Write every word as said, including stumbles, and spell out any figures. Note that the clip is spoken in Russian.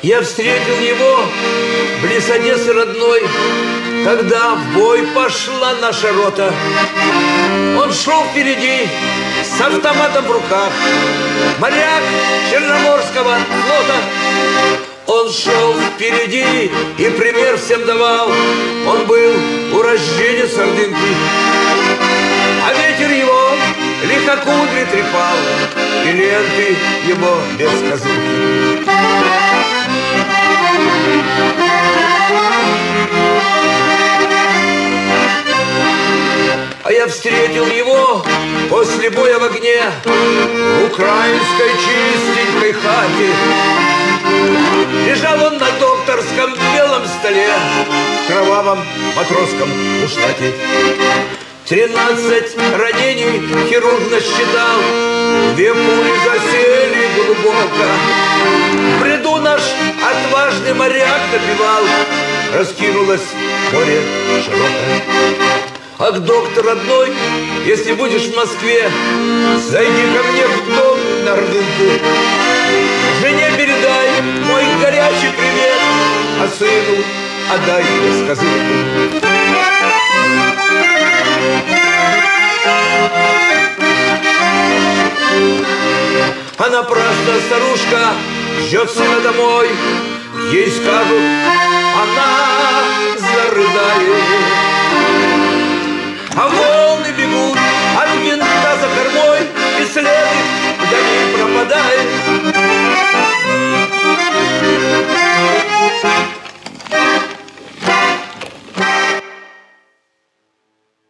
Я встретил его близ Одессы родной, когда в бой пошла наша рота. Он шел впереди с автоматом в руках, моряк Черноморского флота. Он шел впереди и пример всем давал. Он был урожденец Ордынки, а ветер его лихокудри трепал, и ленты его без козырки. А я встретил его после боя в огне в украинской чистенькой хате. Лежал он на докторском белом столе в кровавом матросском бушлате. Тринадцать ранений хирург насчитал, две пули засели глубоко. В бреду наш отважный моряк напевал, раскинулось море широкое. Ах, доктор родной, если будешь в Москве, зайди ко мне в дом на Ордынку. Жене передай мой горячий привет, а сыну отдай без козырку. А напрасно старушка ждет сына домой. Ей скажут, она зарыдает.